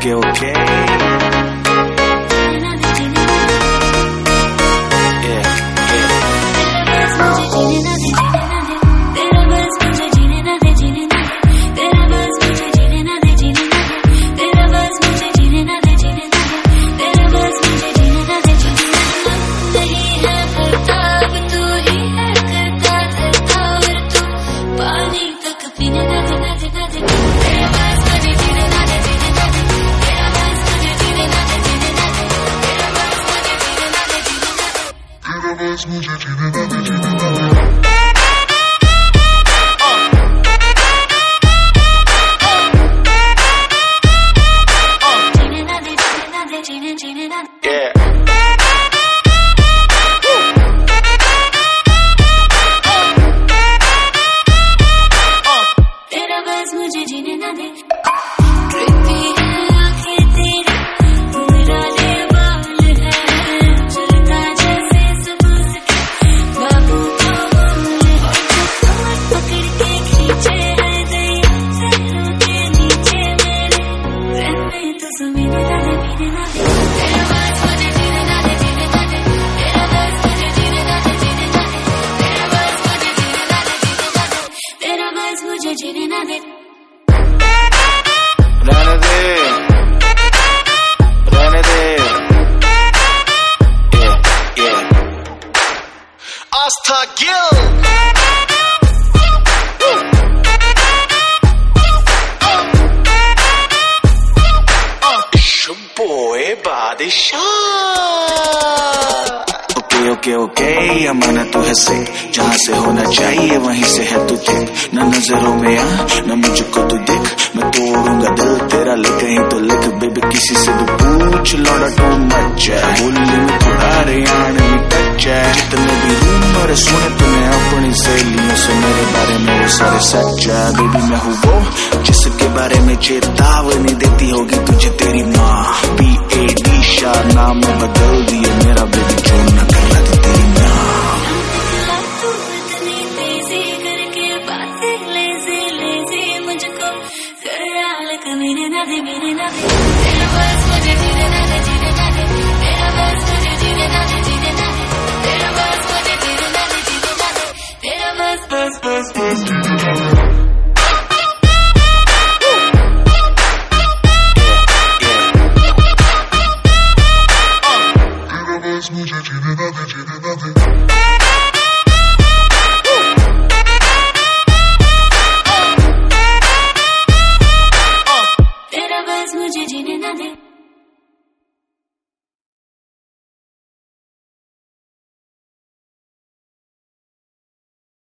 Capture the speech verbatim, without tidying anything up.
okay, okay. मुझे जीने ना दे, जीने ना दे। तेरा बस मुझे जीने ना दे। मुझे जीने ना दे, रहने दे, रहने दे, yeah, yeah. आस्था गिल, बोए बादशाह। ओके ओके अमाना तू है से जहाँ से होना चाहिए वहीं से है तू देख, न नजरों में आ न मुझको तू देख, मैं तोड़ूंगा दिल तेरा ले कहीं तो लिख, बेबी किसी से भी पूछ लौड़ा तू मच है, बोलने में थोड़ा रेयान में टच है, जितने भी रूमर सुने तूने अपनी सहेलियों से मेरे बारे में वो सारे सच है, बेबी मैं हूँ वो जिसके बारे में चेतावनी देती होगी तुझे तेरी माँ, बी ए डी शाह नाम बदल दिए मेरा बेबी जो न कर मेरे ना दे, मेरे ना दे, तेरा बस मुझे जीने ना दे, जीने ना दे, तेरा बस मुझे जीने ना दे, जीने ना दे, तेरा बस मुझे जीने ना दे, जीने ना दे, तेरा बस बस बस बस जीने ना दे। तेरा बस मुझे जीने ना दे, जीने ना दे।